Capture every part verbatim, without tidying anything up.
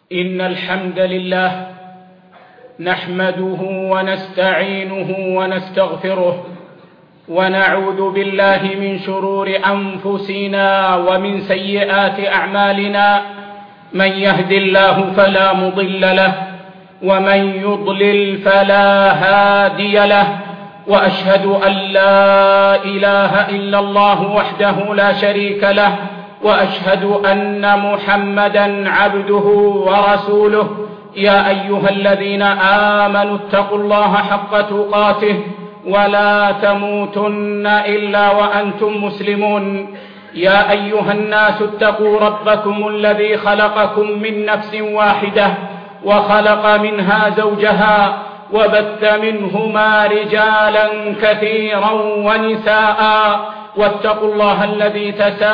إن الحمد لله نحمده ونستعينه ونستغفره ونعوذ بالله من شرور أنفسنا ومن سيئات أعمالنا. من يهد الله فلا مضل له ومن يضلل فلا هادي له، وأشهد أن لا إله إلا الله وحده لا شريك له، وأشهد أن محمدا عبده ورسوله. يا أيها الذين آمنوا اتقوا الله حق تقاته ولا تموتن إلا وأنتم مسلمون. يا أيها الناس اتقوا ربكم الذي خلقكم من نفس واحدة وخلق منها زوجها وبث منهما رجالا كثيرا ونساء، واتقوا الله الذي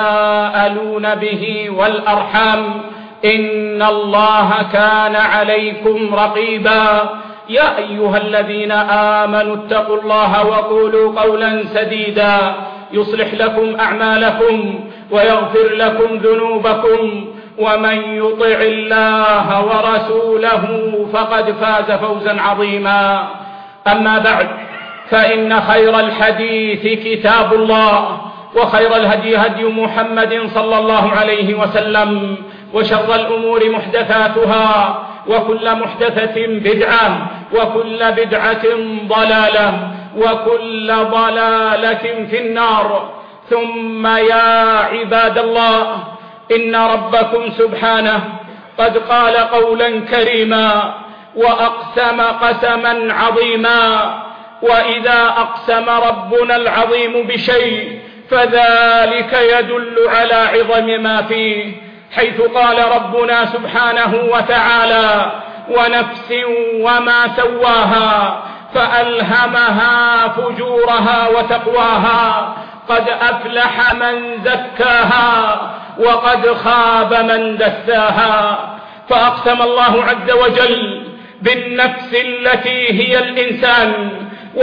تساءلون به والأرحام إن الله كان عليكم رقيبا. يا أيها الذين آمنوا اتقوا الله وقولوا قولا سديدا يصلح لكم أعمالكم ويغفر لكم ذنوبكم، ومن يطع الله ورسوله فقد فاز فوزا عظيما. أما بعد، فإن خير الحديث كتاب الله، وخير الهدي هدي محمد صلى الله عليه وسلم، وشر الأمور محدثاتها، وكل محدثة بدعة، وكل بدعة ضلالة، وكل ضلالة في النار. ثم يا عباد الله، إن ربكم سبحانه قد قال قولا كريما وأقسم قسما عظيما. وإذا أقسم ربنا العظيم بشيء فذلك يدل على عظم ما فيه، حيث قال ربنا سبحانه وتعالى: ونفس وما سواها فألهمها فجورها وتقواها، قد أفلح من زكاها وقد خاب من دساها. فأقسم الله عز وجل بالنفس التي هي الإنسان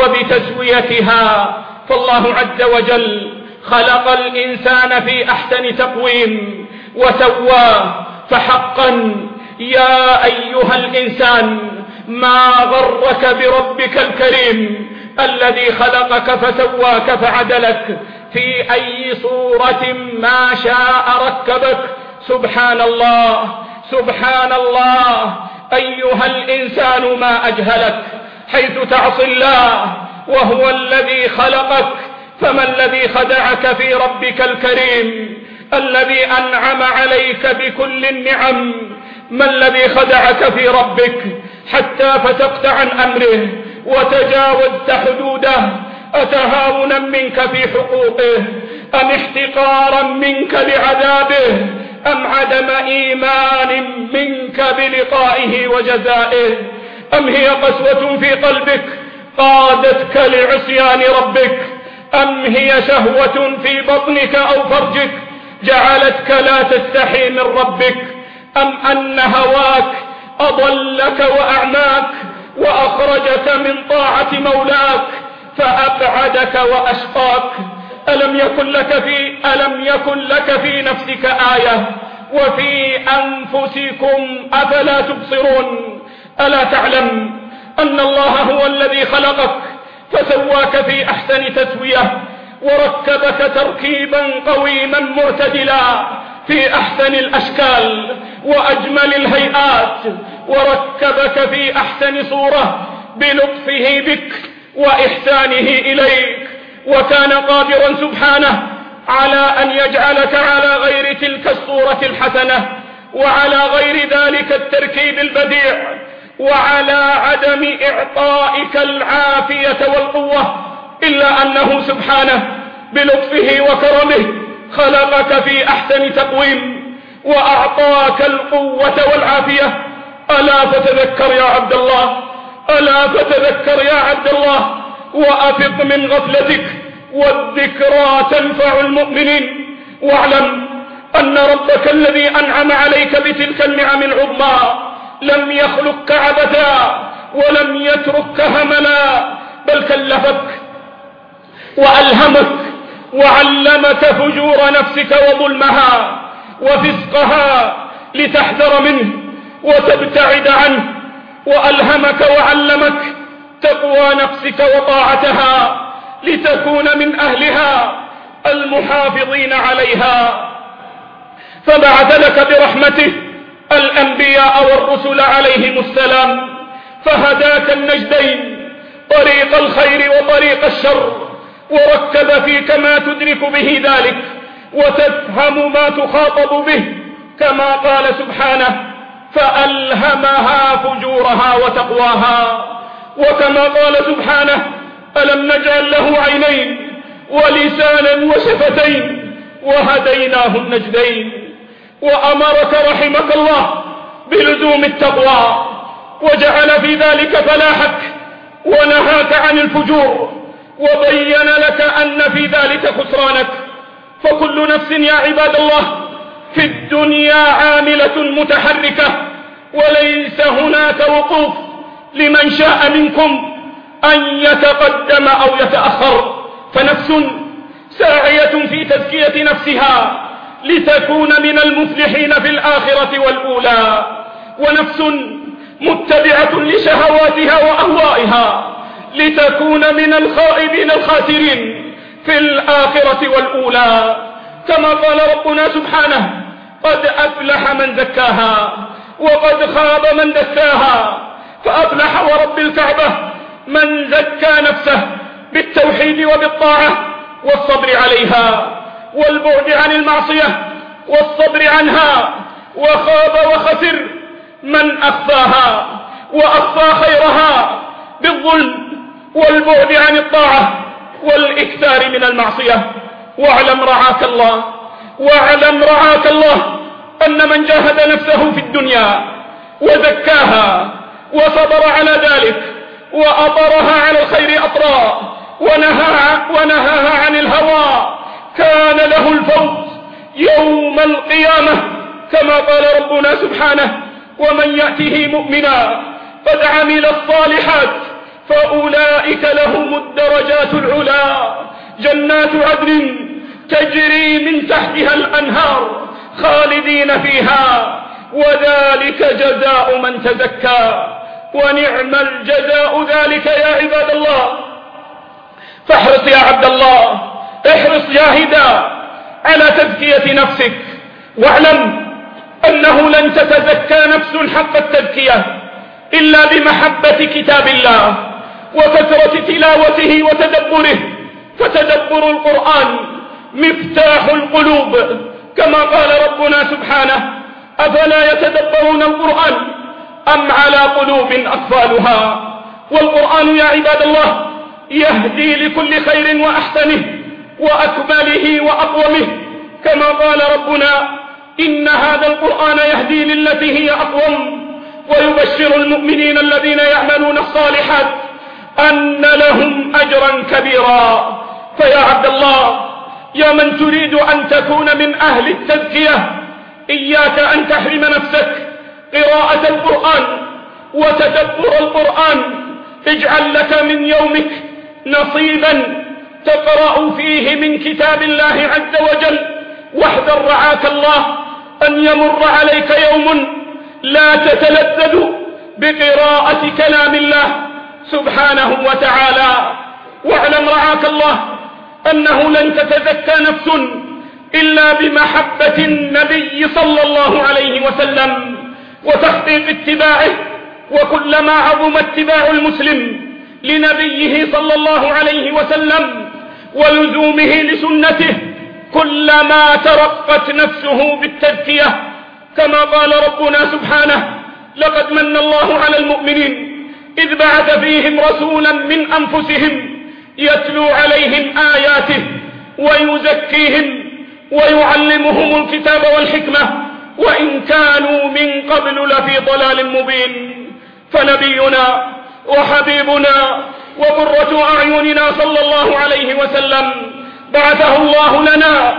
وبتسويتها، فالله عز وجل خلق الإنسان في أحسن تقويم وسواه. فحقا يا أيها الإنسان ما غرك بربك الكريم الذي خلقك فسواك فعدلك، في أي صورة ما شاء ركبك. سبحان الله سبحان الله، أيها الإنسان ما أجهلك حيث تعصي الله وهو الذي خلقك. فما الذي خدعك في ربك الكريم الذي أنعم عليك بكل النعم؟ ما الذي خدعك في ربك حتى فتقت عن أمره وتجاوزت حدوده؟ أتهاونا منك في حقوقه، أم احتقارا منك لعذابه، أم عدم إيمان منك بلقائه وجزائه، أم هي قسوة في قلبك قادتك لعصيان ربك، أم هي شهوة في بطنك أو فرجك جعلتك لا تستحي من ربك، أم أن هواك أضلك وأعماك وأخرجك من طاعة مولاك فأبعدك وأشقاك؟ ألم يكن لك في ألم يكن لك في نفسك آية وفي أنفسكم أفلا تبصرون؟ ألا تعلم أن الله هو الذي خلقك فسواك في أحسن تسوية، وركبك تركيبا قويما مرتدلا في أحسن الأشكال وأجمل الهيئات، وركبك في أحسن صورة بلطفه بك وإحسانه إليك، وكان قادرا سبحانه على أن يجعلك على غير تلك الصورة الحسنة، وعلى غير ذلك التركيب البديع، وعلى عدم إعطائك العافية والقوة، إلا أنه سبحانه بلطفه وكرمه خلقك في أحسن تقويم وأعطاك القوة والعافية. ألا فتذكر يا عبد الله، ألا فتذكر يا عبد الله، وأفق من غفلتك، والذكرى تنفع المؤمنين. واعلم أن ربك الذي أنعم عليك بتلك النعم العظمى لم يخلقك عبثا ولم يتركك هملا، بل كلفك وألهمك وعلمك فجور نفسك وظلمها وفسقها لتحذر منه وتبتعد عنه، وألهمك وعلمك تقوى نفسك وطاعتها لتكون من أهلها المحافظين عليها. فبعث لك برحمته الأنبياء والرسل عليهم السلام، فهداك النجدين طريق الخير وطريق الشر، وركب فيك ما تدرك به ذلك وتفهم ما تخاطب به، كما قال سبحانه: فألهمها فجورها وتقواها. وكما قال سبحانه: ألم نجعل له عينين ولسانا وشفتين وهديناه النجدين. وأمرك رحمك الله بلزوم التقوى، وجعل في ذلك فلاحك، ونهاك عن الفجور، وبين لك أن في ذلك خسرانك. فكل نفس يا عباد الله في الدنيا عاملة متحركة، وليس هناك وقوف لمن شاء منكم أن يتقدم أو يتأخر. فنفس ساعية في تزكية نفسها لتكون من المفلحين في الآخرة والأولى، ونفس متبعة لشهواتها وأهوائها لتكون من الخائبين الخاسرين في الآخرة والأولى. كما قال ربنا سبحانه: قد أفلح من زكاها وقد خاب من دساها. فأفلح ورب الكعبة من زكى نفسه بالتوحيد وبالطاعة والصبر عليها والبعد عن المعصية والصبر عنها، وخاب وخسر من أخفاها وأخفى خيرها بالظلم والبعد عن الطاعة والإكثار من المعصية. واعلم رعاك الله واعلم رعاك الله أن من جاهد نفسه في الدنيا وزكاها وصبر على ذلك وأطرها على الخير أطرا ونهاها, ونهاها عن الهوى كان له الفوز يوم القيامة، كما قال ربنا سبحانه: ومن يأته مؤمنا قد عمل الصالحات فأولئك لهم الدرجات العلا جنات عدن تجري من تحتها الأنهار خالدين فيها وذلك جزاء من تزكى ونعم الجزاء ذلك يا عباد الله. فاحرص يا عبد الله، احرص جاهدا على تزكية نفسك، واعلم أنه لن تتزكى نفس حق التزكية إلا بمحبة كتاب الله وكثرة تلاوته وتدبره، فتدبر القرآن مفتاح القلوب، كما قال ربنا سبحانه: أفلا يتدبرون القرآن أم على قلوب أقفالها. والقرآن يا عباد الله يهدي لكل خير وأحسنه وأكمله وأقومه، كما قال ربنا: إن هذا القرآن يهدي للتي هي أقوم ويبشر المؤمنين الذين يعملون الصالحات أن لهم أجرا كبيرا. فيا عبد الله، يا من تريد أن تكون من أهل التزكية، إياك أن تحرم نفسك قراءة القرآن وتدبر القرآن. اجعل لك من يومك نصيبا تقرأ فيه من كتاب الله عز وجل، واحذر رعاك الله أن يمر عليك يوم لا تتلذذ بقراءة كلام الله سبحانه وتعالى. واعلم رعاك الله أنه لن تتزكى نفس إلا بمحبة النبي صلى الله عليه وسلم وتحقيق اتباعه، وكلما عظم اتباع المسلم لنبيه صلى الله عليه وسلم ولزومه لسنته كلما ترقت نفسه بالتزكية، كما قال ربنا سبحانه: لقد من الله على المؤمنين إذ بعث فيهم رسولا من أنفسهم يتلو عليهم آياته ويزكيهم ويعلمهم الكتاب والحكمة وإن كانوا من قبل لفي ضلال مبين. فنبينا وحبيبنا وقرة أعيننا صلى الله عليه وسلم بعثه الله لنا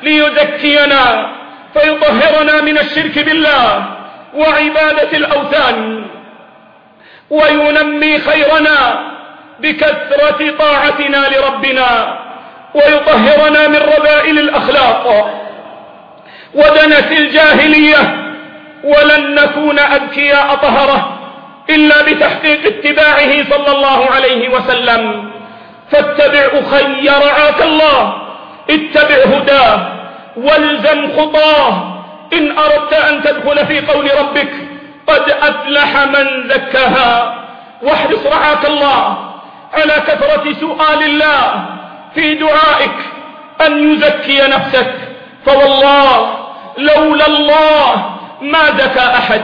ليزكينا فيطهرنا من الشرك بالله وعبادة الأوثان، وينمي خيرنا بكثرة طاعتنا لربنا، ويطهرنا من رذائل الأخلاق ودنس الجاهلية ولن نكون أذكياء طهرة إلا بتحقيق اتباعه صلى الله عليه وسلم. فاتبع أخي رعاك الله، اتبع هداه والزم خطاه إن أردت أن تدخل في قول ربك قد أفلح من زكاها. واحرص رعاك الله على كثرة سؤال الله في دعائك أن يزكي نفسك، فوالله لولا الله ما زكى أحد،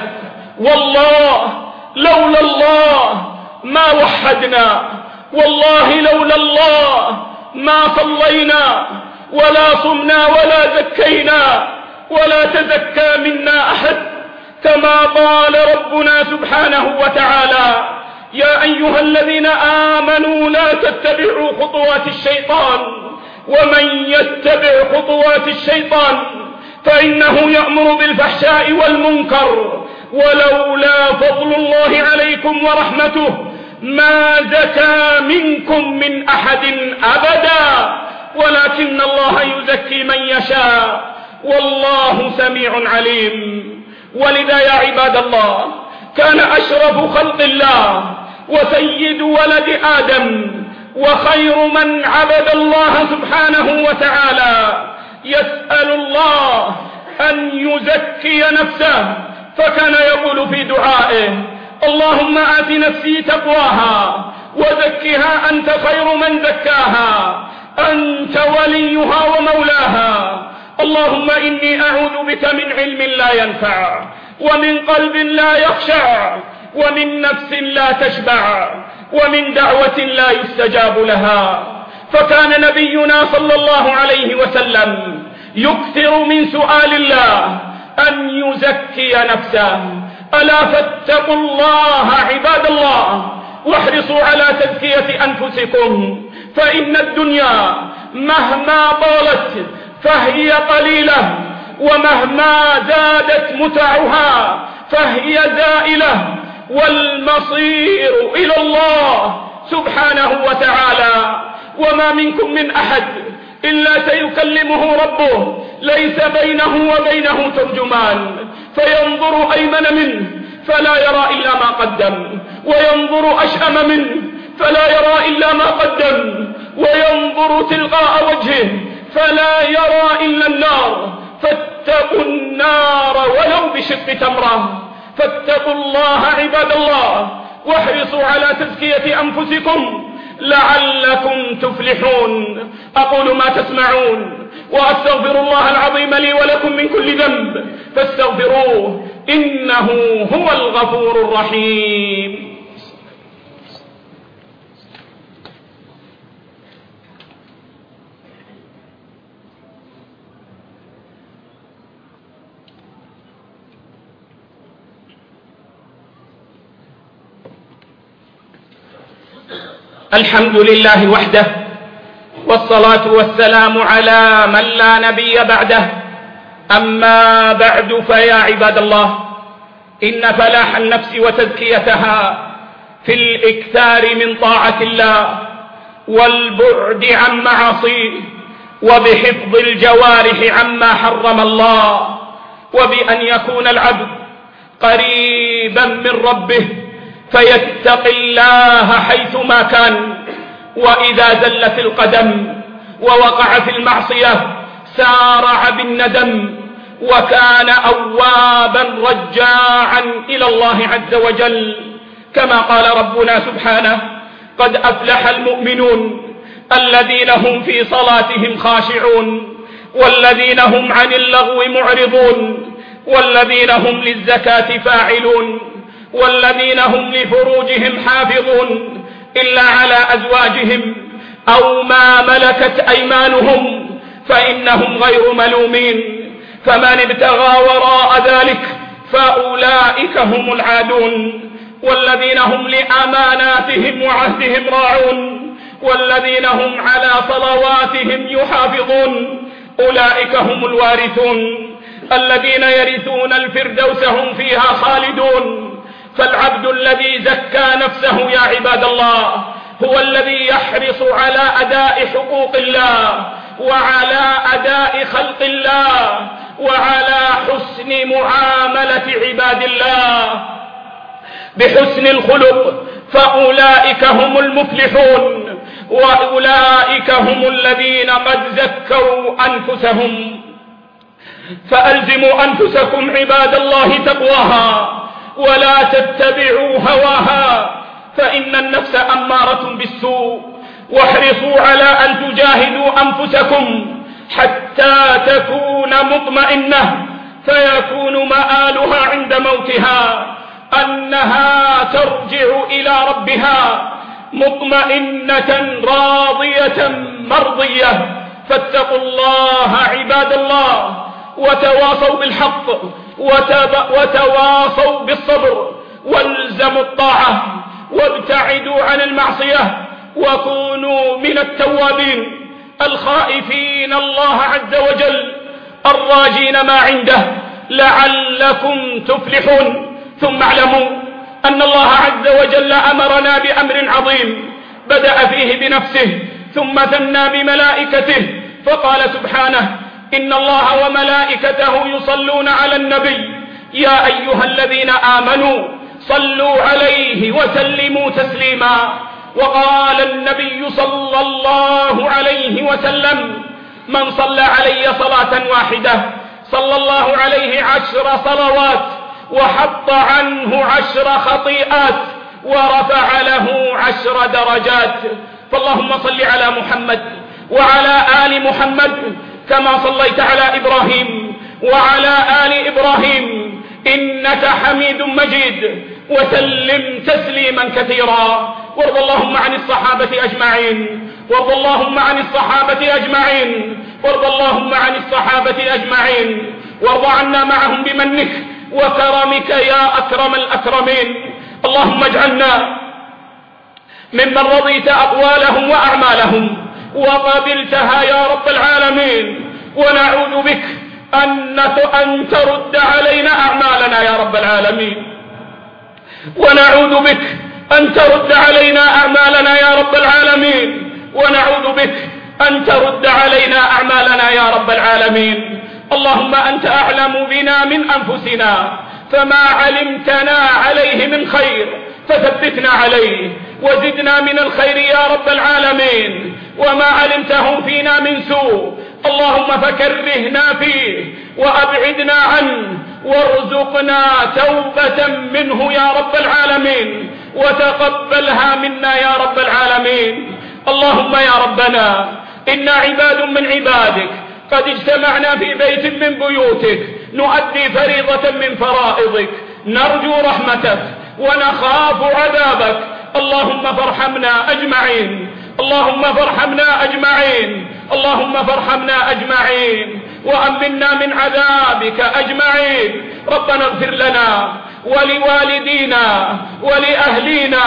والله لولا الله ما وحدنا، والله لولا الله ما صلينا ولا صمنا ولا زكينا ولا تزكى منا أحد. كما قال ربنا سبحانه وتعالى: يا أيها الذين آمنوا لا تتبعوا خطوات الشيطان، ومن يتبع خطوات الشيطان فإنه يأمر بالفحشاء والمنكر، ولولا فضل الله عليكم ورحمته ما زكى منكم من أحد أبدا، ولكن الله يزكي من يشاء، والله سميع عليم. ولذا يا عباد الله كان أشرف خلق الله وسيد ولد آدم وخير من عبد الله سبحانه وتعالى يسأل الله أن يزكي نفسه، فكان يقول في دعائه: اللهم آت نفسي تقواها وزكها أنت خير من زكاها، أنت وليها ومولاها. اللهم إني أعوذ بك من علم لا ينفع، ومن قلب لا يخشع، ومن نفس لا تشبع، ومن دعوة لا يستجاب لها. فكان نبينا صلى الله عليه وسلم يكثر من سؤال الله أن يزكي نفسه. ألا فاتقوا الله عباد الله، واحرصوا على تزكية أنفسكم، فإن الدنيا مهما طالت فهي قليلة، ومهما زادت متعها فهي زائلة، والمصير إلى الله سبحانه وتعالى. وما منكم من أحد إلا سيكلمه ربه ليس بينه وبينه ترجمان، فينظر أيمن منه فلا يرى إلا ما قدم، وينظر أشأم منه فلا يرى إلا ما قدم، وينظر تلقاء وجهه فلا يرى إلا النار. فاتقوا النار ولو بشق تمرة. فاتقوا الله عباد الله، واحرصوا على تزكية أنفسكم لعلكم تفلحون. أقول ما تسمعون وأستغفر الله العظيم لي ولكم من كل ذنب، فاستغفروه إنه هو الغفور الرحيم. الحمد لله وحده، والصلاة والسلام على من لا نبي بعده. أما بعد، فيا عباد الله، إن فلاح النفس وتزكيتها في الإكثار من طاعة الله والبعد عن معاصيه، وبحفظ الجوارح عما حرم الله، وبأن يكون العبد قريبا من ربه فيتقي الله حيثما كان، وإذا زلت القدم ووقع في المعصية سارع بالندم، وكان أوابا رجاعا إلى الله عز وجل، كما قال ربنا سبحانه: قد أفلح المؤمنون الذين هم في صلاتهم خاشعون، والذين هم عن اللغو معرضون، والذين هم للزكاة فاعلون، والذين هم لفروجهم حافظون إلا على أزواجهم أو ما ملكت أيمانهم فإنهم غير ملومين، فمن ابتغى وراء ذلك فأولئك هم العادون، والذين هم لأماناتهم وعهدهم راعون، والذين هم على صلواتهم يحافظون، أولئك هم الوارثون الذين يرثون الفردوس هم فيها خالدون. فالعبد الذي زكى نفسه يا عباد الله هو الذي يحرص على أداء حقوق الله وعلى أداء خلق الله وعلى حسن معاملة عباد الله بحسن الخلق، فأولئك هم المفلحون، وأولئك هم الذين قد زكوا أنفسهم. فألزموا أنفسكم عباد الله تقواها، ولا تتبعوا هواها، فإن النفس أمارة بالسوء. واحرصوا على أن تجاهدوا أنفسكم حتى تكون مطمئنة، فيكون مآلها عند موتها أنها ترجع إلى ربها مطمئنة راضية مرضية. فاتقوا الله عباد الله، وتواصوا بالحق، وتواصوا بالصبر، والزموا الطاعة، وابتعدوا عن المعصية، وكونوا من التوابين الخائفين الله عز وجل الراجين ما عنده لعلكم تفلحون. ثم اعلموا أن الله عز وجل أمرنا بأمر عظيم بدأ فيه بنفسه ثم ثنى بملائكته، فقال سبحانه: إن الله وملائكته يصلون على النبي يا أيها الذين آمنوا صلوا عليه وسلموا تسليما. وقال النبي صلى الله عليه وسلم: من صلى علي صلاة واحدة صلى الله عليه عشر صلوات، وحط عنه عشر خطيئات، ورفع له عشر درجات. فاللهم صل على محمد وعلى آل محمد كما صليت على إبراهيم وعلى آل إبراهيم إنك حميد مجيد، وسلم تسليما كثيرا. وارض اللهم عن الصحابة أجمعين، وارض اللهم عن الصحابة أجمعين، وارض اللهم عن الصحابة أجمعين، وارض عنا معهم بمنك وكرمك يا أكرم الأكرمين. اللهم اجعلنا ممن رضيت أقوالهم وأعمالهم وقبلتها يا رب العالمين، ونعوذ بك أن ترد علينا أعمالنا يا رب العالمين، ونعوذ بك أن ترد علينا أعمالنا يا رب العالمين، ونعوذ بك أن ترد علينا أعمالنا يا رب العالمين. اللهم أنت أعلم بنا من أنفسنا، فما علمتنا عليه من خير فثبتنا عليه، وزدنا من الخير يا رب العالمين، وما علمته فينا من سوء اللهم فكرهنا فيه وأبعدنا عنه، وارزقنا توبة منه يا رب العالمين، وتقبلها منا يا رب العالمين. اللهم يا ربنا إنا عباد من عبادك قد اجتمعنا في بيت من بيوتك نؤدي فريضة من فرائضك، نرجو رحمتك ونخاف عذابك. اللهم فارحمنا أجمعين، اللهم فارحمنا أجمعين، اللهم فارحمنا أجمعين، وأمنا من عذابك أجمعين. ربنا اغفر لنا ولوالدينا ولأهلينا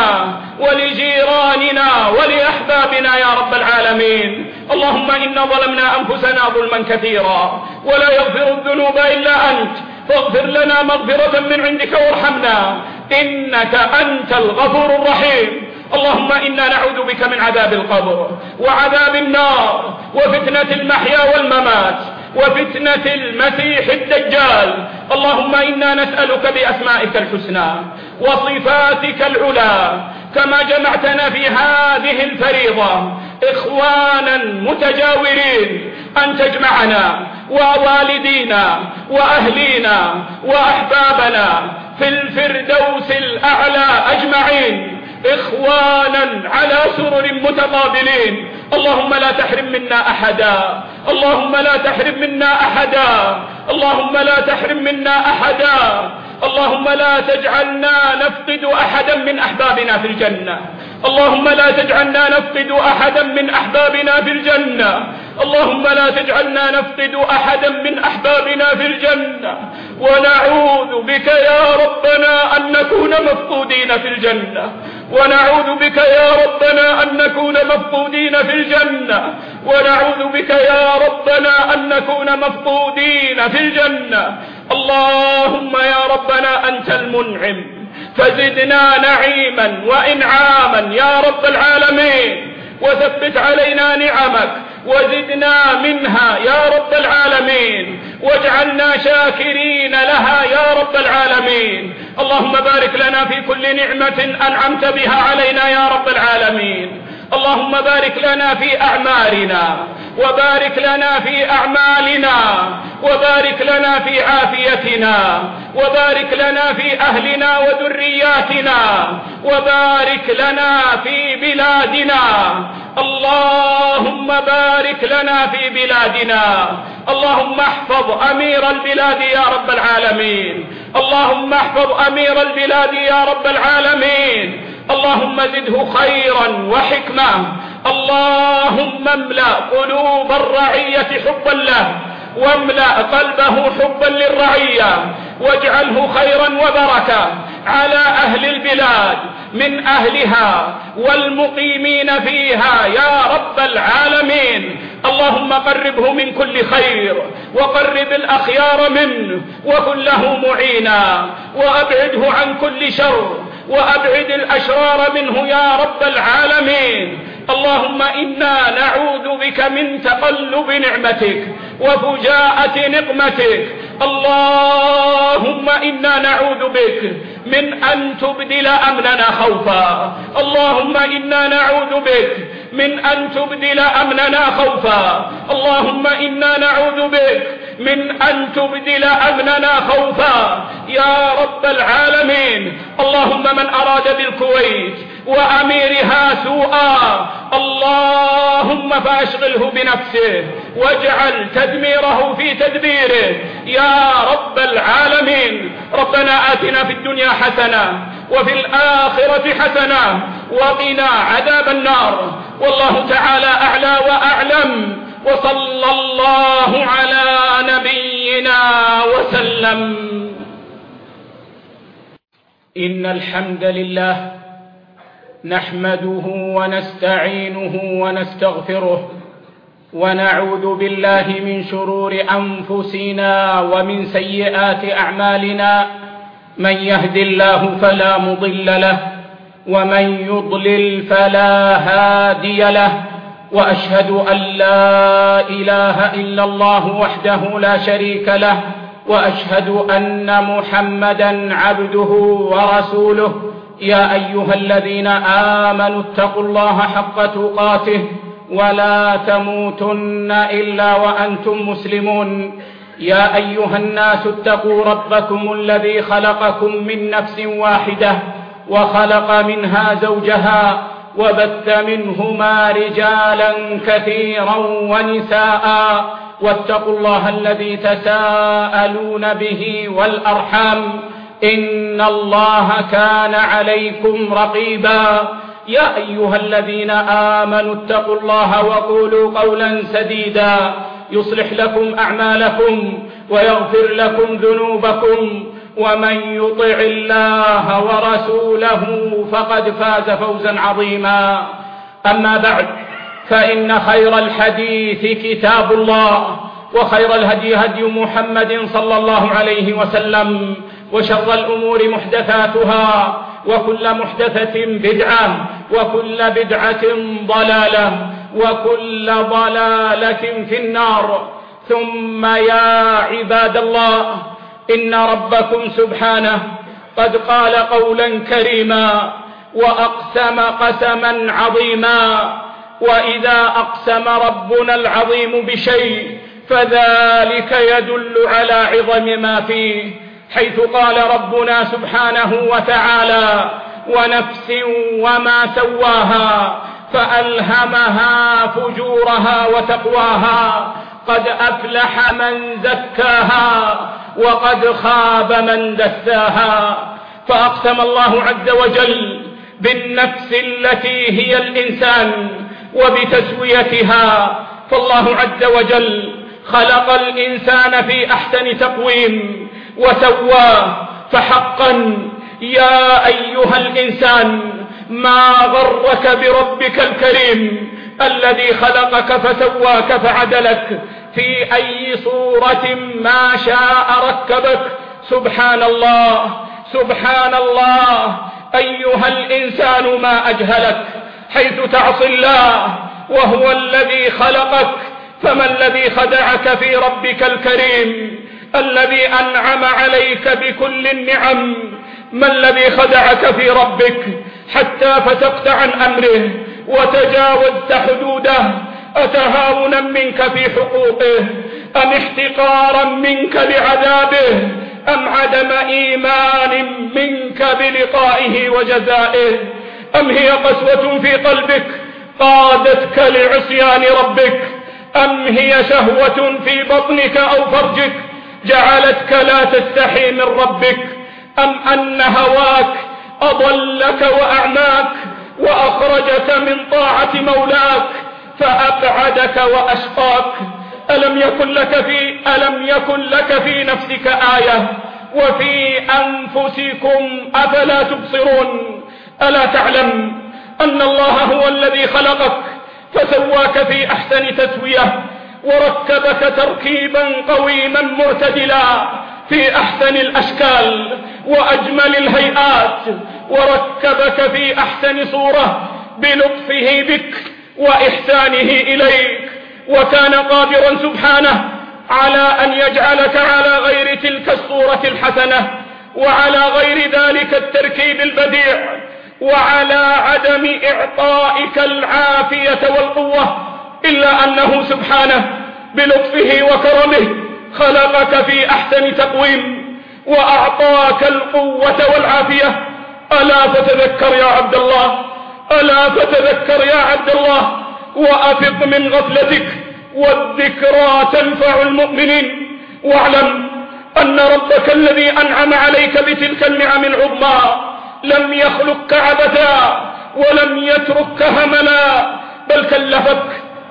ولجيراننا ولأحبابنا يا رب العالمين. اللهم إنا ظلمنا أنفسنا ظلما كثيرا ولا يغفر الذنوب إلا أنت، فاغفر لنا مغفرة من عندك وارحمنا إنك أنت الغفور الرحيم. اللهم إنا نعوذ بك من عذاب القبر وعذاب النار وفتنة المحيا والممات وفتنة المسيح الدجال. اللهم إنا نسألك بأسمائك الحسنى وصفاتك العلى كما جمعتنا في هذه الفريضة إخوانا متجاورين أن تجمعنا ووالدينا وأهلينا وأحبابنا في الفردوس الأعلى أجمعين إخوانا على سرر متقابلين. اللهم لا تحرم منا أحدا، اللهم لا تحرم منا أحدا، اللهم لا تحرم منا أحدا، اللهم لا تجعلنا نفقد أحدا من أحبابنا في الجنة، اللهم لا تجعلنا نفقد أحدا من أحبابنا في الجنة، اللهم لا تجعلنا نفقد أحدا من أحبابنا في الجنة. ونعوذ بك يا ربنا أن نكون مفقودين في الجنة، ونعوذ بك يا ربنا أن نكون مفقودين في الجنة، ونعوذ بك يا ربنا أن نكون مفقودين في الجنة. اللهم يا ربنا أنت المنعم فزدنا نعيما وإنعاما يا رب العالمين، وثبت علينا نعمك وزدنا منها يا رب العالمين، واجعلنا شاكرين لها يا رب العالمين. اللهم بارك لنا في كل نعمة أنعمت بها علينا يا رب العالمين. اللهم بارك لنا في أعمارنا، وبارك لنا في أعمالنا، وبارك لنا في عافيتنا، وبارك لنا في أهلنا وذرياتنا، وبارك لنا في بلادنا. اللهم بارك لنا في بلادنا. اللهم احفظ أمير البلاد يا رب العالمين. اللهم احفظ أمير البلاد يا رب العالمين. اللهم زده خيرا وحكمة. اللهم املأ قلوب الرعية حبا له، واملأ قلبه حبا للرعية، واجعله خيرا وبركة على أهل البلاد من أهلها والمقيمين فيها يا رب العالمين. اللهم قربه من كل خير، وقرب الأخيار منه، وكن له معينا، وأبعده عن كل شر، وأبعد الأشرار منه يا رب العالمين. اللهم إنا نعوذ بك من تقلب نعمتك وفجاءة نقمتك. اللهم إنا نعوذ بك من أن تبدل أمننا خوفا. اللهم إنا نعوذ بك من أن تبدل أمننا خوفا. اللهم إنا نعوذ بك من أن تبدل أمننا خوفا يا رب العالمين. اللهم من أراد بالكويت وأميرها سوءا اللهم فاشغله بنفسه، واجعل تدميره في تدبيره يا رب العالمين. ربنا آتنا في الدنيا حسنة وفي الآخرة حسنة وقنا عذاب النار. والله تعالى أعلى وأعلم، وصلى الله على نبينا وسلم. إن الحمد لله نحمده ونستعينه ونستغفره، ونعوذ بالله من شرور أنفسنا ومن سيئات أعمالنا. من يهد الله فلا مضل له، ومن يضلل فلا هادي له. وأشهد أن لا إله إلا الله وحده لا شريك له، وأشهد أن محمدا عبده ورسوله. يا أيها الذين آمنوا اتقوا الله حق تقاته ولا تموتن إلا وأنتم مسلمون. يا أيها الناس اتقوا ربكم الذي خلقكم من نفس واحدة، وخلق منها زوجها، وبث منهما رجالا كثيرا ونساء. واتقوا الله الذي تساءلون به والأرحام، إن الله كان عليكم رقيبا. يا أيها الذين آمنوا اتقوا الله وقولوا قولا سديدا يصلح لكم أعمالكم ويغفر لكم ذنوبكم، ومن يطع الله ورسوله فقد فاز فوزا عظيما. أما بعد، فإن خير الحديث كتاب الله، وخير الهدي هدي محمد صلى الله عليه وسلم، وشر الأمور محدثاتها، وكل محدثة بدعة، وكل بدعة ضلالة، وكل ضلالة في النار. ثم يا عباد الله، إن ربكم سبحانه قد قال قولا كريما، وأقسم قسما عظيما. وإذا أقسم ربنا العظيم بشيء فذلك يدل على عظم ما فيه، حيث قال ربنا سبحانه وتعالى: ونفس وما سواها فألهمها فجورها وتقواها، قد أفلح من زكاها وقد خاب من دساها. فأقسم الله عز وجل بالنفس التي هي الإنسان وبتسويتها. فالله عز وجل خلق الإنسان في أحسن تقويم وسواه. فحقا يا أيها الإنسان ما غرك بربك الكريم الذي خلقك فسواك فعدلك في أي صورة ما شاء ركبك. سبحان الله سبحان الله. أيها الإنسان ما أجهلك حيث تعصي الله وهو الذي خلقك، فما الذي خدعك في ربك الكريم الذي أنعم عليك بكل النعم؟ ما الذي خدعك في ربك حتى فتقت عن أمره وتجاوزت حدوده؟ أتهاونا منك في حقوقه، أم احتقارا منك لعذابه، أم عدم إيمان منك بلقائه وجزائه، أم هي قسوة في قلبك قادتك لعصيان ربك، أم هي شهوة في بطنك أو فرجك جعلتك لا تستحي من ربك، أم أن هواك أضلك وأعماك وأخرجك من طاعة مولاك فأبعدك وأشقاك؟ ألم يكن لك في ألم يكن لك في نفسك آية وفي أنفسكم أفلا تبصرون؟ ألا تعلم أن الله هو الذي خلقك فسواك في أحسن تسوية وركبك تركيبا قويما مرتدلا في أحسن الأشكال وأجمل الهيئات، وركبك في أحسن صورة بلطفه بك وإحسانه إليك، وكان قادرا سبحانه على أن يجعلك على غير تلك الصورة الحسنة وعلى غير ذلك التركيب البديع وعلى عدم إعطائك العافية والقوة، إلا أنه سبحانه بلطفه وكرمه خلقك في أحسن تقويم وأعطاك القوة والعافية. ألا فتذكر يا عبد الله، ألا فتذكر يا عبد الله وأفق من غفلتك، والذكرى تنفع المؤمنين. واعلم أن ربك الذي أنعم عليك بتلك النعم العظمى لم يخلقك عبثا ولم يتركك هملا، بل كلفك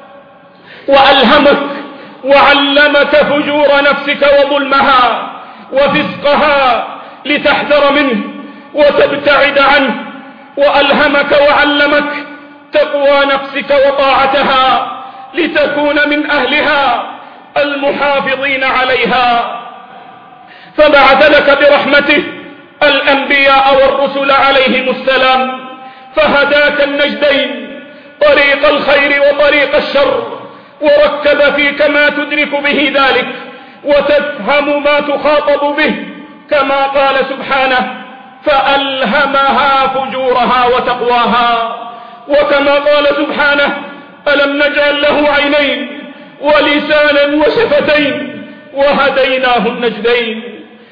وألهمك وعلمك فجور نفسك وظلمها وفسقها لتحذر منه وتبتعد عنه، وألهمك وعلمك تقوى نفسك وطاعتها لتكون من أهلها المحافظين عليها. فبعث لك برحمته الأنبياء والرسل عليهم السلام، فهداك النجدين طريق الخير وطريق الشر، وركب فيك ما تدرك به ذلك وتفهم ما تخاطب به، كما قال سبحانه فألهمها فجورها وتقواها، وكما قال سبحانه ألم نجعل له عينين ولسانا وشفتين وهديناه النجدين.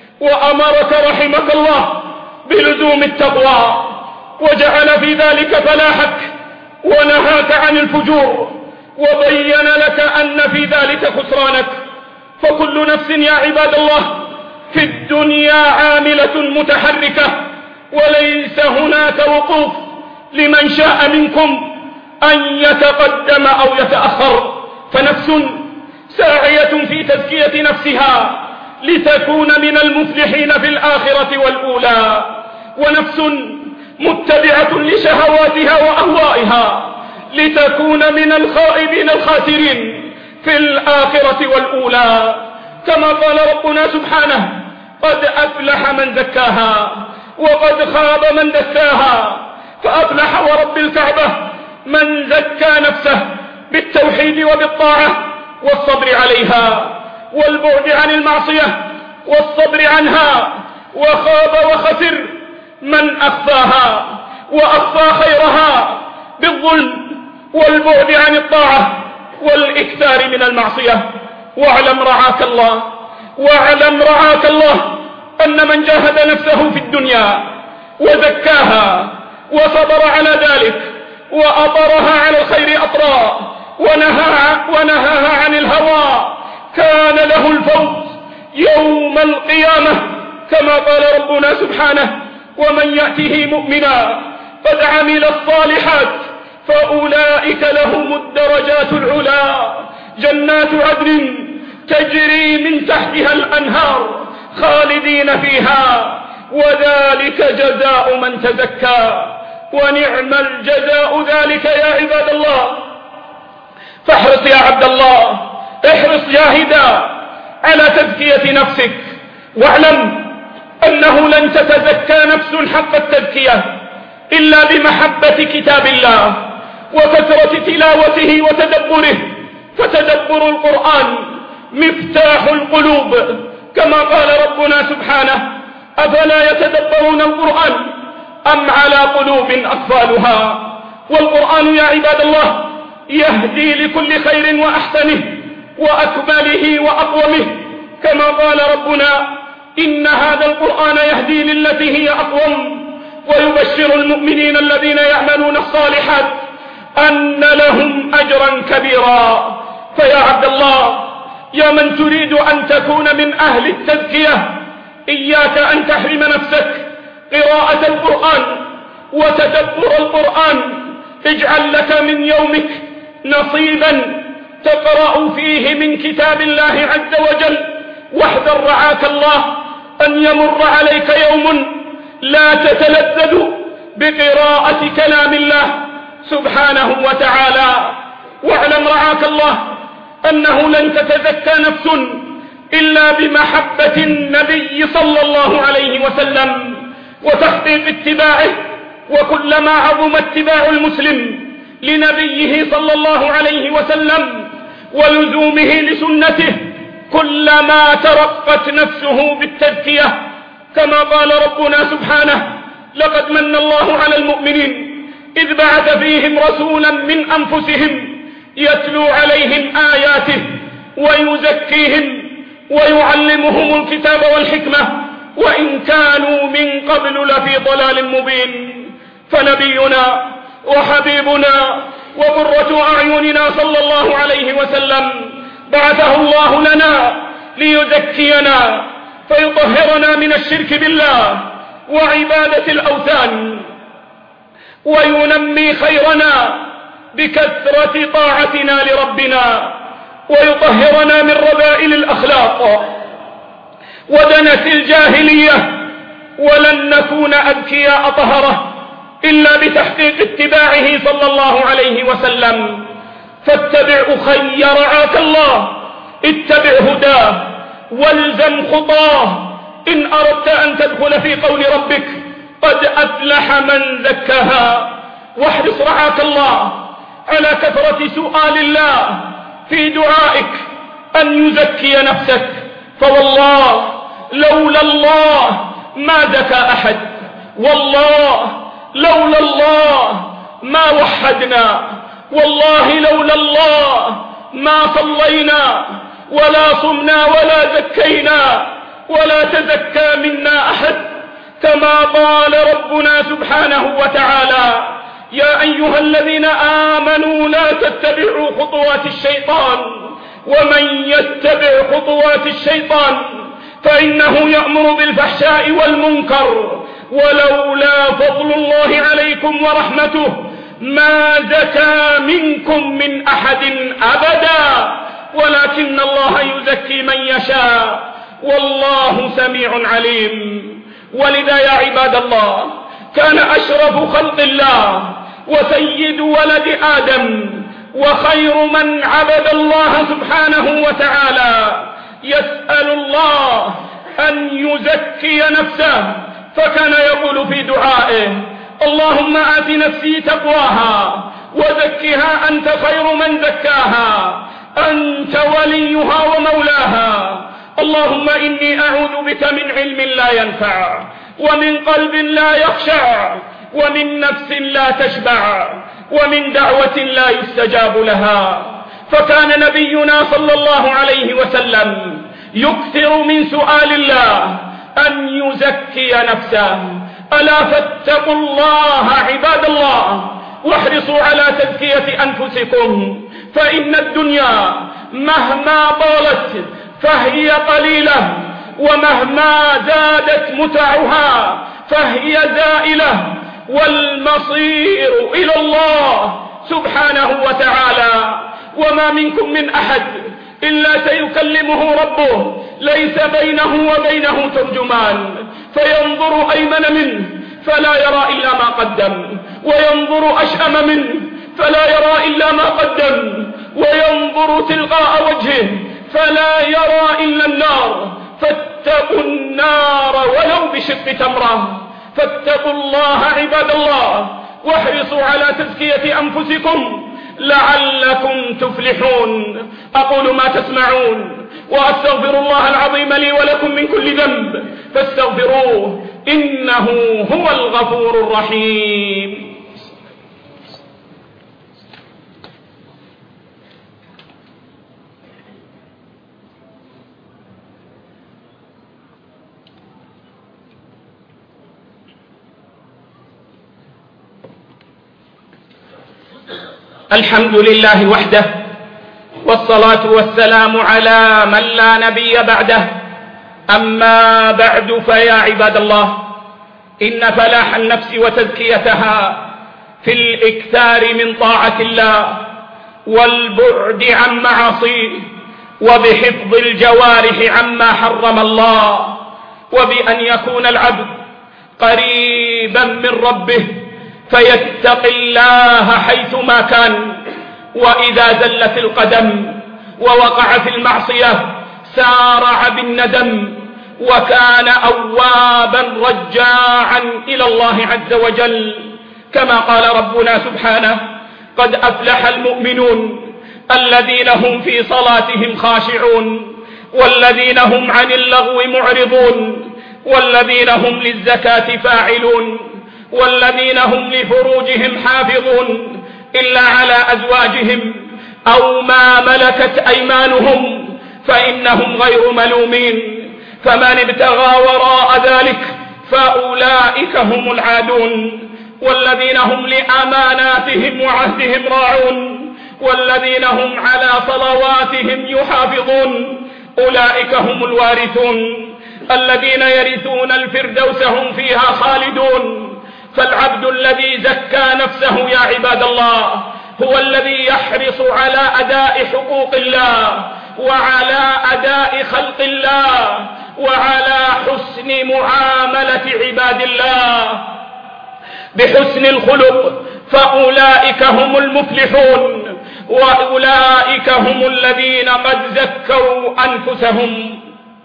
وأمرك رحمك الله بلزوم التقوى وجعل في ذلك فلاحك، ونهاك عن الفجور وبين لك أن في ذلك خسرانك. فكل نفس يا عباد الله في الدنيا عاملة متحركة، وليس هناك وقوف لمن شاء منكم أن يتقدم أو يتأخر، فنفس ساعية في تزكية نفسها لتكون من المفلحين في الآخرة والأولى، ونفس متبعة لشهواتها وأهوائها لتكون من الخائبين الخاسرين في الآخرة والأولى. كما قال ربنا سبحانه قد أفلح من زكاها وقد خاب من دساها، فأفلح ورب الكعبة من زكى نفسه بالتوحيد وبالطاعة والصبر عليها والبعد عن المعصية والصبر عنها، وخاب وخسر من أخفاها وأخفى خيرها بالظلم والبعد عن الطاعة والإكثار من المعصية. واعلم رعاك الله واعلم رعاك الله أن من جاهد نفسه في الدنيا وزكاها وصبر على ذلك وأطرها على الخير أطرا ونهى ونهاها عن الهوى كان له الفوز يوم القيامة، كما قال ربنا سبحانه ومن يأته مؤمنا قد عمل الصالحات فأولئك لهم الدرجات العلا جنات عدن تجري من تحتها الأنهار خالدين فيها وذلك جزاء من تزكى ونعم الجزاء ذلك يا عباد الله. فاحرص يا عبد الله، احرص جاهدا على تزكية نفسك، واعلم أنه لن تتزكى نفس حق التزكية إلا بمحبة كتاب الله وكثرة تلاوته وتدبره، فتدبر القرآن مفتاح القلوب، كما قال ربنا سبحانه: أفلا يتدبرون القرآن أم على قلوب أقفالها. والقرآن يا عباد الله يهدي لكل خير وأحسنه وأكمله وأقومه، كما قال ربنا: إن هذا القرآن يهدي للتي هي أقوم ويبشر المؤمنين الذين يعملون الصالحات أن لهم أجرا كبيرا. فيا عبد الله، يا من تريد أن تكون من أهل التزكية، إياك أن تحرم نفسك قراءة القرآن وتدبر القرآن. اجعل لك من يومك نصيبا تقرأ فيه من كتاب الله عز وجل، واحذر رعاك الله أن يمر عليك يوم لا تتلذذ بقراءة كلام الله سبحانه وتعالى. واعلم رعاك الله أنه لن تتزكى نفس إلا بمحبة النبي صلى الله عليه وسلم وتحقيق اتباعه. وكلما عظم اتباع المسلم لنبيه صلى الله عليه وسلم ولزومه لسنته، كلما ترقت نفسه بالتزكية، كما قال ربنا سبحانه: لقد من الله على المؤمنين إذ بعث فيهم رسولا من أنفسهم يتلو عليهم آياته ويزكيهم ويعلمهم الكتاب والحكمة وإن كانوا من قبل لفي ضلال مبين. فنبينا وحبيبنا وقرة أعيننا صلى الله عليه وسلم بعثه الله لنا ليزكينا فيطهرنا من الشرك بالله وعبادة الأوثان، وينمي خيرنا بكثرة طاعتنا لربنا، ويطهرنا من رذائل الأخلاق ودنس الجاهلية. ولن نكون أذكياء طهرة إلا بتحقيق اتباعه صلى الله عليه وسلم. فاتبع أخي رعاك الله، اتبع هداه والزم خطاه إن أردت أن تدخل في قول ربك: قد أفلح من زكاها. واحرص رعاك الله على كثرة سؤال الله في دعائك أن يزكي نفسك، فوالله لولا الله ما زكى أحد، والله لولا الله ما وحدنا، والله لولا الله ما صلينا ولا صمنا ولا زكينا ولا تزكى منا أحد. كما قال ربنا سبحانه وتعالى: يا أيها الذين آمنوا لا تتبعوا خطوات الشيطان ومن يتبع خطوات الشيطان فإنه يأمر بالفحشاء والمنكر ولولا فضل الله عليكم ورحمته ما زكى منكم من أحد أبدا ولكن الله يزكي من يشاء والله سميع عليم. ولذا يا عباد الله كان أشرف خلق الله وسيد ولد آدم وخير من عبد الله سبحانه وتعالى يسأل الله أن يزكي نفسه، فكان يقول في دعائه: اللهم آت نفسي تقواها وزكها أنت خير من زكاها أنت وليها ومولاها. اللهم إني أعوذ بك من علم لا ينفع ومن قلب لا يخشع ومن نفس لا تشبع ومن دعوة لا يستجاب لها. فكان نبينا صلى الله عليه وسلم يكثر من سؤال الله أن يزكي نفسه. ألا فاتقوا الله عباد الله واحرصوا على تزكية أنفسكم، فإن الدنيا مهما طالت فهي قليلة ومهما زادت متعها فهي زائلة، والمصير إلى الله سبحانه وتعالى. وما منكم من أحد إلا سيكلمه ربه ليس بينه وبينه ترجمان، فينظر أيمن منه فلا يرى إلا ما قدم وينظر أشأم منه فلا يرى إلا ما قدم وينظر تلقاء وجهه فلا يرى إلا النار. فاتقوا النار ولو بشق تمرة. فاتقوا الله عباد الله واحرصوا على تزكية أنفسكم لعلكم تفلحون. أقول ما تسمعون وأستغفر الله العظيم لي ولكم من كل ذنب فاستغفروه إنه هو الغفور الرحيم. الحمد لله وحده والصلاة والسلام على من لا نبي بعده. أما بعد فيا عباد الله، إن فلاح النفس وتزكيتها في الإكثار من طاعة الله والبعد عن معاصيه وبحفظ الجوارح عما حرم الله، وبأن يكون العبد قريبا من ربه فيتقي الله حيثما كان، وإذا زلت القدم ووقع في المعصية سارع بالندم وكان أوابا رجاعا إلى الله عز وجل، كما قال ربنا سبحانه: قد أفلح المؤمنون الذين هم في صلاتهم خاشعون والذين هم عن اللغو معرضون والذين هم للزكاة فاعلون والذين هم لفروجهم حافظون إلا على أزواجهم أو ما ملكت أيمانهم فإنهم غير ملومين، فمن ابتغى وراء ذلك فأولئك هم العادون، والذين هم لأماناتهم وعهدهم راعون والذين هم على صلواتهم يحافظون أولئك هم الوارثون الذين يرثون الفردوس هم فيها خالدون. فالعبد الذي زكى نفسه يا عباد الله هو الذي يحرص على أداء حقوق الله وعلى أداء خلق الله وعلى حسن معاملة عباد الله بحسن الخلق، فأولئك هم المفلحون وأولئك هم الذين قد زكوا أنفسهم.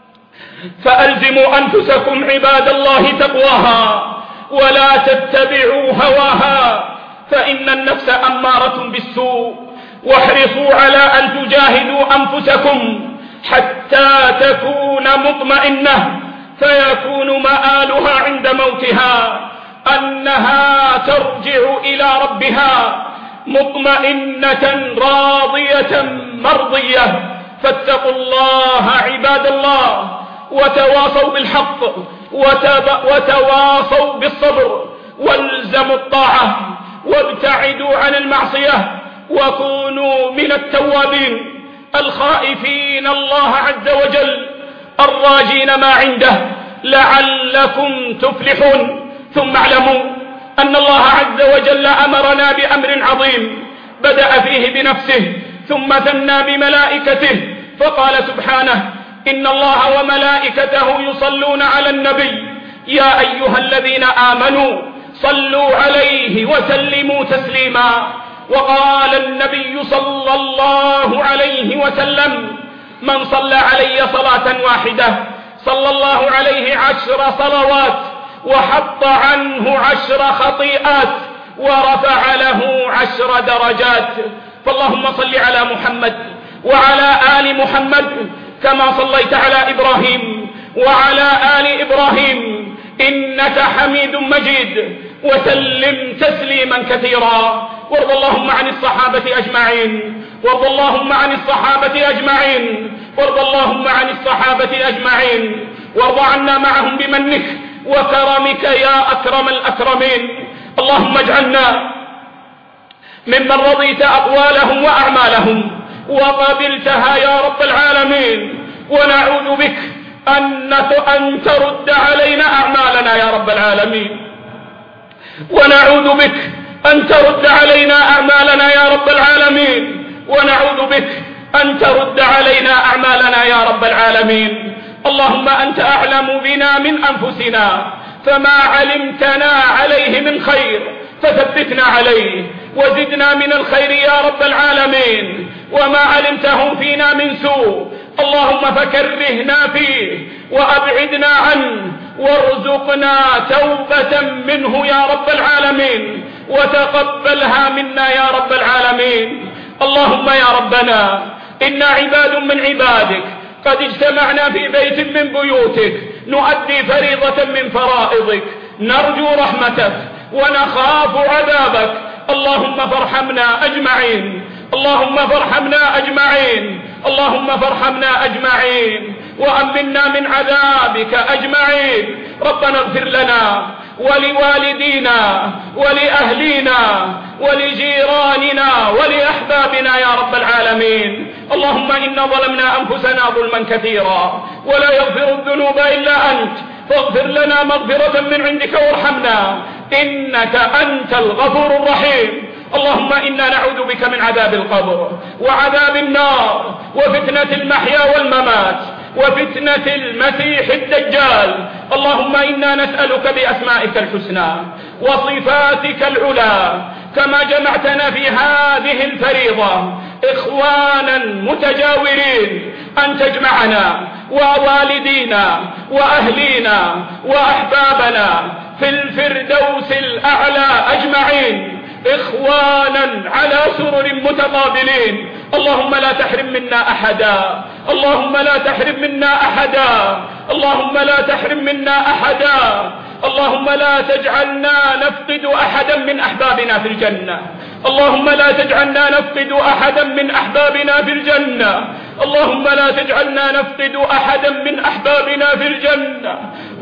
فألزموا أنفسكم عباد الله تقواها ولا تتبعوا هواها، فإن النفس أمارة بالسوء، واحرصوا على أن تجاهدوا أنفسكم حتى تكون مطمئنة فيكون مآلها عند موتها أنها ترجع إلى ربها مطمئنة راضية مرضية. فاتقوا الله عباد الله وتواصوا بالحق وتواصوا بالصبر، والزموا الطاعة وابتعدوا عن المعصية، وكونوا من التوابين الخائفين الله عز وجل الراجين ما عنده لعلكم تفلحون. ثم اعلموا أن الله عز وجل أمرنا بأمر عظيم بدأ فيه بنفسه ثم ثنى بملائكته، فقال سبحانه: إن الله وملائكته يصلون على النبي يا أيها الذين آمنوا صلوا عليه وسلموا تسليما. وقال النبي صلى الله عليه وسلم: من صلى علي صلاة واحدة صلى الله عليه عشر صلوات وحط عنه عشر خطيئات ورفع له عشر درجات. فاللهم صل على محمد وعلى آل محمد كما صليت على إبراهيم وعلى آل إبراهيم إنك حميد مجيد، وسلم تسليما كثيرا. وارض اللهم عن الصحابة أجمعين وارض اللهم عن الصحابة أجمعين وارض اللهم عن الصحابة أجمعين وارض عنا معهم بمنك وكرمك يا أكرم الأكرمين. اللهم اجعلنا ممن رضيت أقوالهم وأعمالهم وقبلتها يا رب العالمين، ونعوذ بك أن ترد علينا أعمالنا يا رب العالمين ونعوذ بك أن ترد علينا أعمالنا يا رب العالمين ونعوذ بك أن ترد علينا أعمالنا يا رب العالمين. اللهم أنت أعلم بنا من أنفسنا، فما علمتنا عليه من خير فثبتنا عليه، وزدنا من الخير يا رب العالمين، وما علمته فينا من سوء اللهم فكرهنا فيه وأبعدنا عنه، وارزقنا توبة منه يا رب العالمين، وتقبلها منا يا رب العالمين. اللهم يا ربنا إنا عباد من عبادك قد اجتمعنا في بيت من بيوتك نؤدي فريضة من فرائضك، نرجو رحمتك ونخاف عذابك. اللهم فارحمنا أجمعين، اللهم فارحمنا أجمعين، اللهم فارحمنا أجمعين، وأمنا من عذابك أجمعين. ربنا اغفر لنا ولوالدينا ولأهلينا ولجيراننا ولأحبابنا يا رب العالمين. اللهم إنا ظلمنا أنفسنا ظلما كثيرا ولا يغفر الذنوب إلا أنت، فاغفر لنا مغفرة من عندك وارحمنا إنك أنت الغفور الرحيم. اللهم إنا نعوذ بك من عذاب القبر وعذاب النار وفتنة المحيا والممات وفتنة المسيح الدجال. اللهم إنا نسألك بأسمائك الحسنى وصفاتك العلى كما جمعتنا في هذه الفريضة إخوانا متجاورين أن تجمعنا ووالدينا وأهلينا وأحبابنا في الفردوس الأعلى أجمعين إخوانا على سرر متقابلين. اللهم لا تحرم منا أحدا، اللهم لا تحرم منا أحدا، اللهم لا تحرم منا أحدا. اللهم لا تجعلنا نفقد أحدا من أحبابنا في الجنة، اللهم لا تجعلنا نفقد أحدا من أحبابنا في الجنة، اللهم لا تجعلنا نفقد أحدا من أحبابنا في الجنة.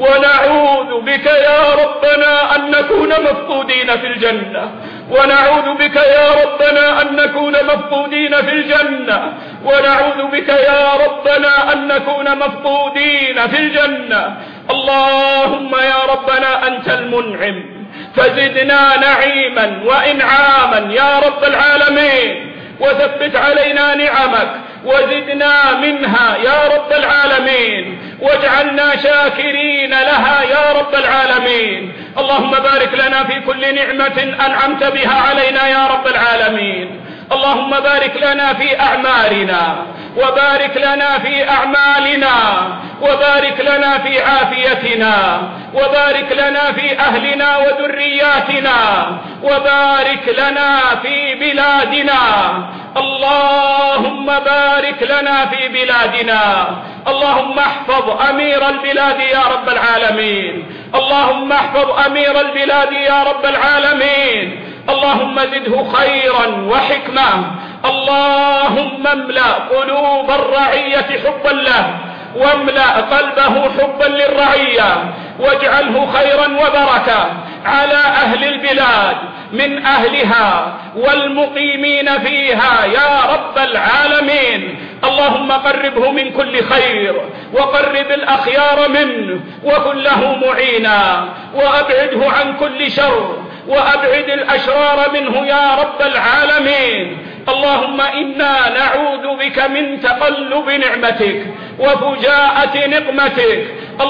ونعوذ بك يا ربنا أن نكون مفقودين في الجنة، ونعوذ بك يا ربنا أن نكون مفقودين في الجنة، ونعوذ بك يا ربنا أن نكون مفقودين في الجنة. اللهم يا ربنا أنت المنعم فزدنا نعيما وإنعاما يا رب العالمين، وثبت علينا نعمك وزدنا منها يا رب العالمين، واجعلنا شاكرين لها يا رب العالمين. اللهم بارك لنا في كل نعمة أنعمت بها علينا يا رب العالمين. اللهم بارك لنا في أعمارنا، وبارك لنا في أعمالنا، وبارك لنا في عافيتنا، وبارك لنا في أهلنا وذرياتنا، وبارك لنا في بلادنا. اللهم بارك لنا في بلادنا. اللهم احفظ أمير البلاد يا رب العالمين، اللهم احفظ أمير البلاد يا رب العالمين. اللهم زده خيرا وحكمة. اللهم املأ قلوب الرعية حبا له، واملأ قلبه حبا للرعية، واجعله خيرا وبركة على أهل البلاد من أهلها والمقيمين فيها يا رب العالمين. اللهم قربه من كل خير، وقرب الأخيار منه، وكن له معينا، وأبعده عن كل شر، وأبعد الأشرار منه يا رب العالمين. اللهم إنا نعوذ بك من تقلب نعمتك وفجاءة نقمتك.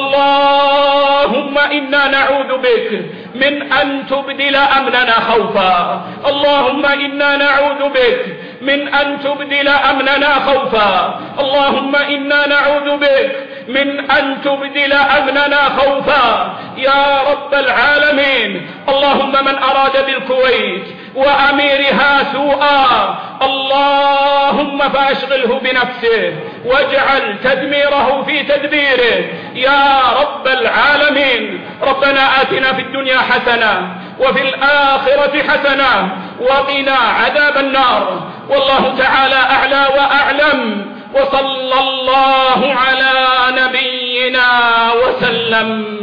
اللهم إنا نعوذ بك من أن تبدل أمننا خوفا، اللهم إنا نعوذ بك من أن تبدل أمننا خوفا، اللهم إنا نعوذ بك من أن تبدل أمننا خوفا يا رب العالمين. اللهم من أراد بالكويت وأميرها سوءا اللهم فأشغله بنفسه واجعل تدميره في تدبيره يا رب العالمين. ربنا آتنا في الدنيا حسنة وفي الآخرة حسنة وقنا عذاب النار. والله تعالى أعلى وأعلم، وصلى الله على نبينا وسلم.